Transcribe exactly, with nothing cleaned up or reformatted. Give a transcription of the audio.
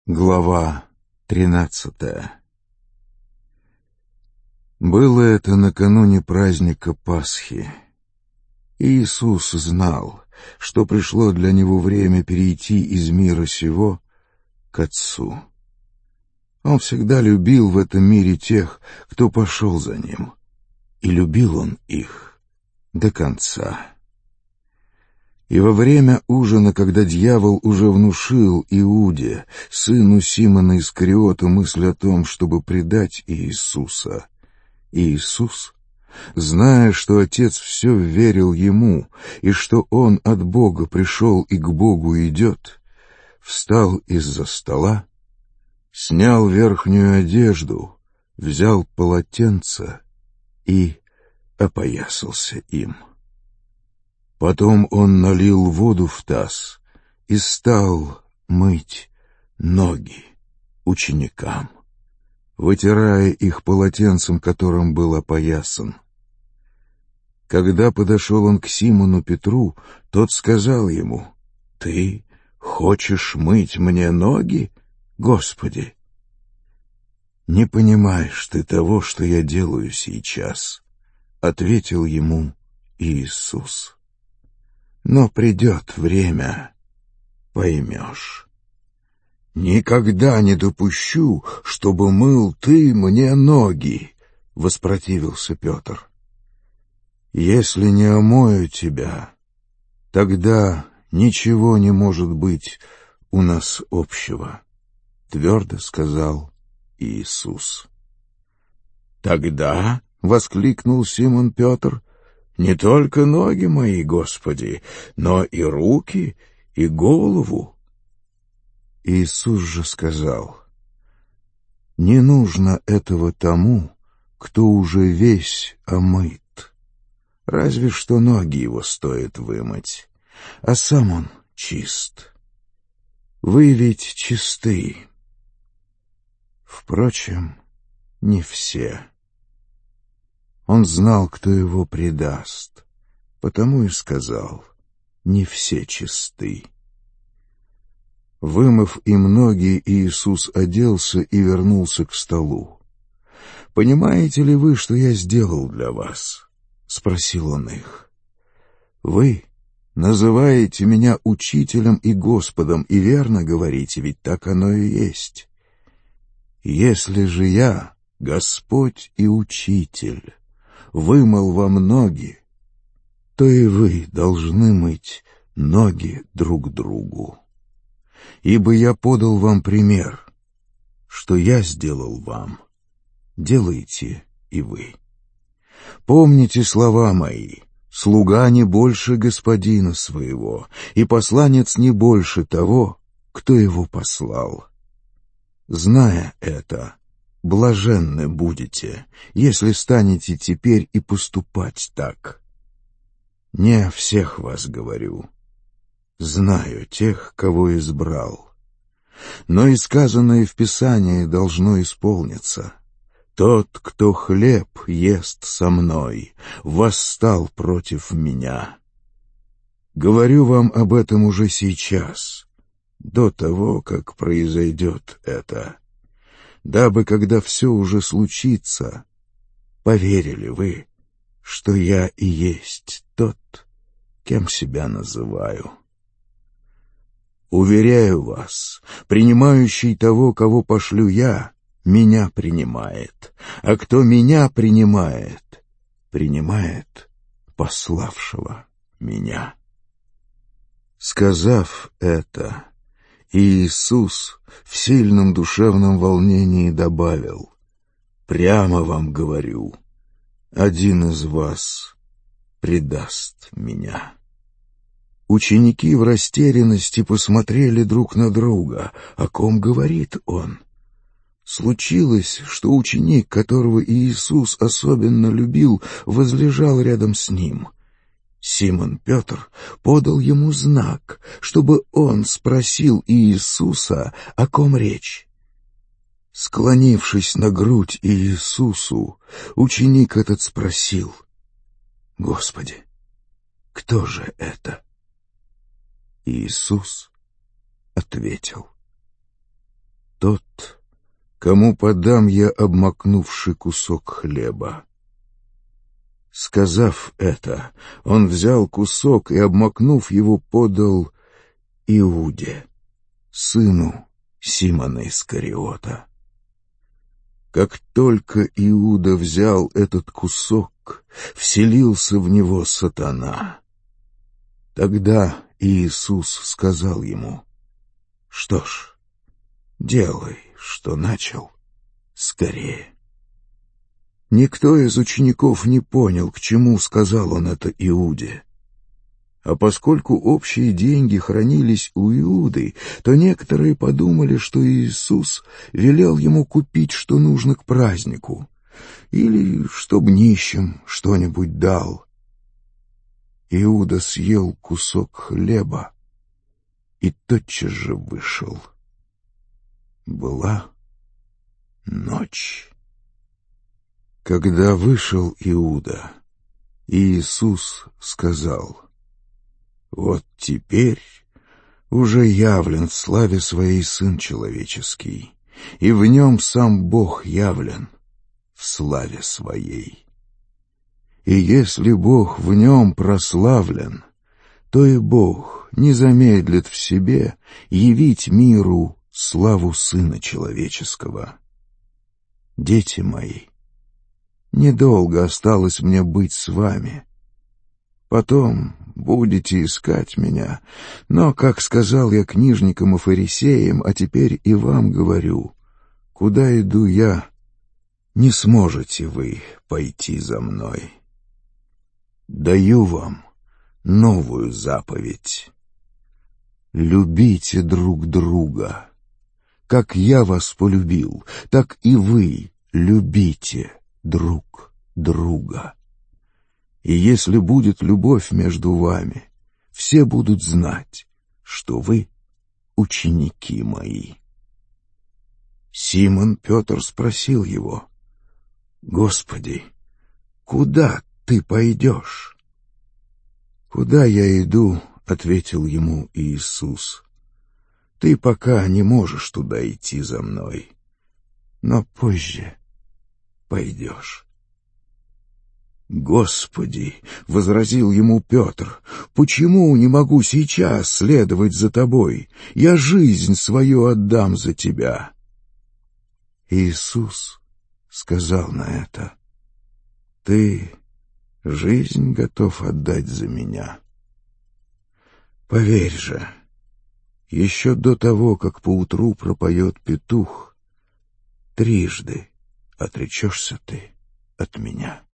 Глава тринадцатая. Было это накануне праздника Пасхи. Иисус знал, что пришло для него время перейти из мира сего к Отцу. Он всегда любил в этом мире тех, кто пошел за Ним, и любил Он их до конца. И во время ужина, когда дьявол уже внушил Иуде, сыну Симона Искариота, мысль о том, чтобы предать Иисуса, Иисус, зная, что Отец все верил Ему, и что Он от Бога пришел и к Богу идет, встал из-за стола, снял верхнюю одежду, взял полотенце и опоясался им. Потом он налил воду в таз и стал мыть ноги ученикам, вытирая их полотенцем, которым был опоясан. Когда подошел он к Симону Петру, тот сказал ему: «Ты хочешь мыть мне ноги, Господи?» «Не понимаешь ты того, что я делаю сейчас», — ответил ему Иисус. «Но придет время, поймешь». «Никогда не допущу, чтобы мыл ты мне ноги», — воспротивился Петр. «Если не омою тебя, тогда ничего не может быть у нас общего», — твердо сказал Иисус. «Тогда», — воскликнул Симон Петр, — «не только ноги мои, Господи, но и руки, и голову». Иисус же сказал: «Не нужно этого тому, кто уже весь омыт. Разве что ноги его стоит вымыть, а сам он чист. Вы ведь чисты. Впрочем, не все». Он знал, кто его предаст, потому и сказал: «Не все чисты». Вымыв им ноги, Иисус оделся и вернулся к столу. «Понимаете ли вы, что я сделал для вас?» — спросил он их. «Вы называете меня учителем и Господом, и верно говорите, ведь так оно и есть. Если же я, Господь и Учитель, вымыл вам ноги, то и вы должны мыть ноги друг другу. Ибо я подал вам пример, что я сделал вам, делайте и вы. Помните слова мои: слуга не больше господина своего, и посланец не больше того, кто его послал. Зная это, блаженны будете, если станете теперь и поступать так. Не о всех вас говорю. Знаю тех, кого избрал. Но и сказанное в Писании должно исполниться: тот, кто хлеб ест со мной, восстал против меня. Говорю вам об этом уже сейчас, до того, как произойдет это, дабы, когда все уже случится, поверили вы, что я и есть тот, кем себя называю. Уверяю вас, принимающий того, кого пошлю я, меня принимает, а кто меня принимает, принимает пославшего меня». Сказав это, Иисус в сильном душевном волнении добавил: «Прямо вам говорю, один из вас предаст меня». Ученики в растерянности посмотрели друг на друга. О ком говорит он? Случилось, что ученик, которого Иисус особенно любил, возлежал рядом с ним. Симон Петр подал ему знак, чтобы он спросил Иисуса, о ком речь. Склонившись на грудь Иисусу, ученик этот спросил: «Господи, кто же это?» Иисус ответил: тот, кому подам я обмакнувший кусок хлеба». Сказав это, он взял кусок и, обмакнув его, подал Иуде, сыну Симона Искариота. Как только Иуда взял этот кусок, вселился в него сатана. Тогда Иисус сказал ему: «Что ж, делай, что начал, скорее». Никто из учеников не понял, к чему сказал он это Иуде. А поскольку общие деньги хранились у Иуды, то некоторые подумали, что Иисус велел ему купить, что нужно к празднику, или чтоб нищим что-нибудь дал. Иуда съел кусок хлеба и тотчас же вышел. Была ночь. Когда вышел Иуда, Иисус сказал: «Вот теперь уже явлен в славе Своей Сын Человеческий, и в Нем сам Бог явлен в славе Своей. И если Бог в Нем прославлен, то и Бог не замедлит в себе явить миру славу Сына Человеческого. Дети мои, недолго осталось мне быть с вами. Потом будете искать меня, но, как сказал я книжникам и фарисеям, а теперь и вам говорю, куда иду я, не сможете вы пойти за мной. Даю вам новую заповедь: любите друг друга. Как я вас полюбил, так и вы любите друг друга. И если будет любовь между вами, все будут знать, что вы ученики мои». Симон Петр спросил его: «Господи, куда ты пойдешь?» «Куда я иду, — ответил ему Иисус, — ты пока не можешь туда идти за мной, но позже пойдешь». «Господи, — возразил ему Петр, — почему не могу сейчас следовать за тобой? Я жизнь свою отдам за тебя». Иисус сказал на это: «Ты жизнь готов отдать за меня? Поверь же, еще до того, как поутру пропоет петух, трижды отречешься ты от меня».